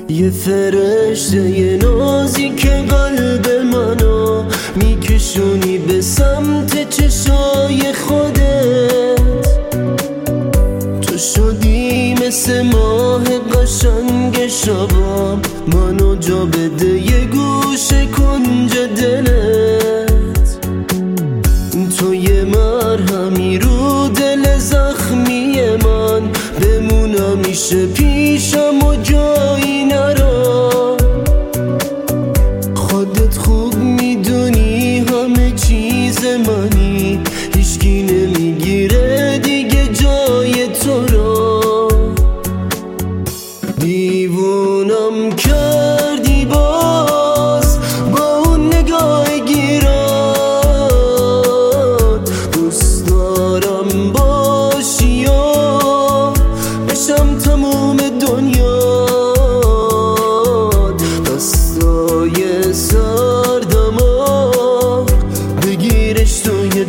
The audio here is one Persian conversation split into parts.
یه فرشته یه نازی که قلب منو میکشونی به سمت چشای خودت. تو شدی مثل ماه قشنگ شبام، منو جا بده یه گوشه کنج دلت. تو یه مرهمی رو دل زخمی من، بمونم میشه پیشم و جایی نرا. خودت خوب میدونی همه چیز منی، هیچکی نمیگیره دیگه جای تو را. دیوونم کردی باز با اون نگاه گیرات. دوست دارم باشی و بشم تموم دنیا. دستای سردم بگیرش توی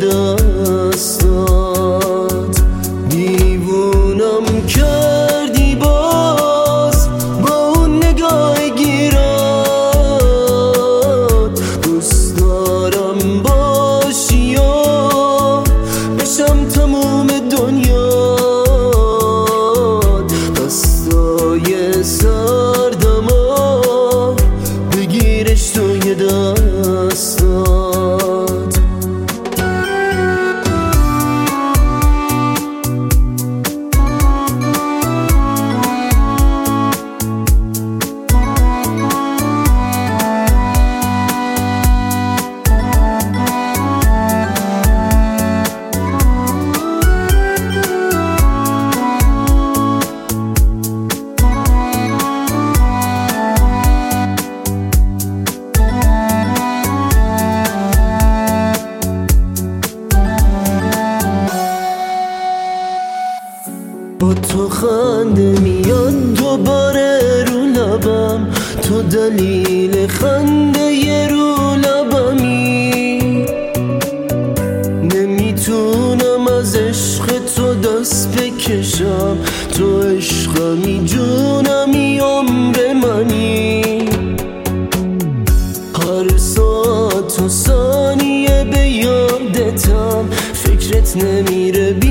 دستات. دیوونم کردی باز با اون نگاه گیرات. دوست دارم باشی و بشم تموم دنیا. دستای سردم بگیرش توی دستات. با تو خنده میاد دوباره رو لبم، تو دلیل خنده ی رو لبمی. نمیتونم از عشق تو دست بکشم، تو عشقمی جونمی عمر منی. هر ساعت و ثانیه به یادتم، فکرت نمیره